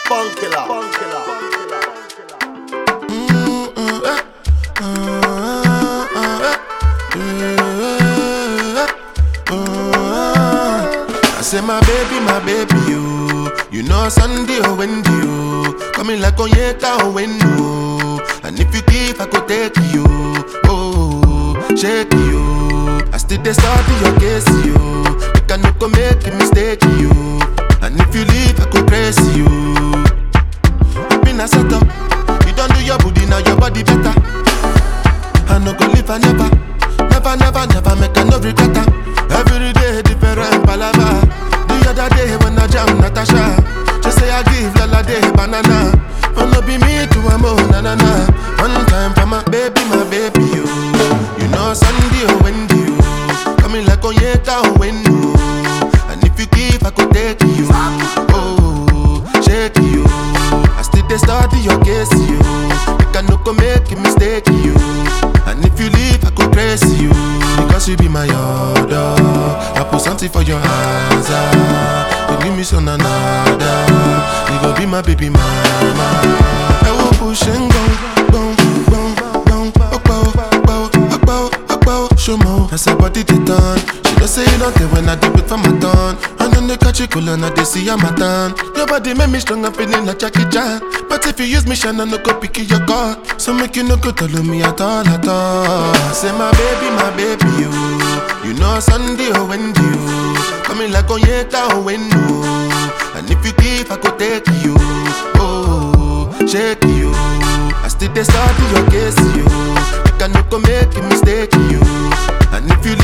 I say my baby, you know Sunday or Wendy, coming like Onyeka or Wendo. And if you give, I could take you, oh, shake you. I still dey study your case, you. You can no make a mistake, you. And if you leave, I could praise you. I've been a setup, you don't do your booty, now your body better. I no go live, I never make a no regret. Every day different palava. The other day when I jam Natasha, just say I give Lala day banana. But no be me to a mo na na na. One time for my baby, you. You know Sunday or Wendy, you. Coming like Onyeka or Wendo. And if you give, I could take you. Oh, shake you. I still dey study your case, you. You can no go make a mistake, you. And if you leave, I could praise you. Because you be my order. I put something for your hands. You give me some another. You go be my baby mama. I will push and go. Show more. That's her body they done. She don't say you don't care when I do it for my turn. And then they catch you cool and they see I'm a turn. Your body make me strong, I'm feeling like Jackie Chan. But if you use me, shine, I no go pick your car. So make you no go tell me at all. I say my baby, you. You know Sunday or Wendy, you. Coming like Onyeka or Wendo. And if you give, I could take you. Oh, shake you. I still dey study your case, you. You can no go make a mistake, you. And if you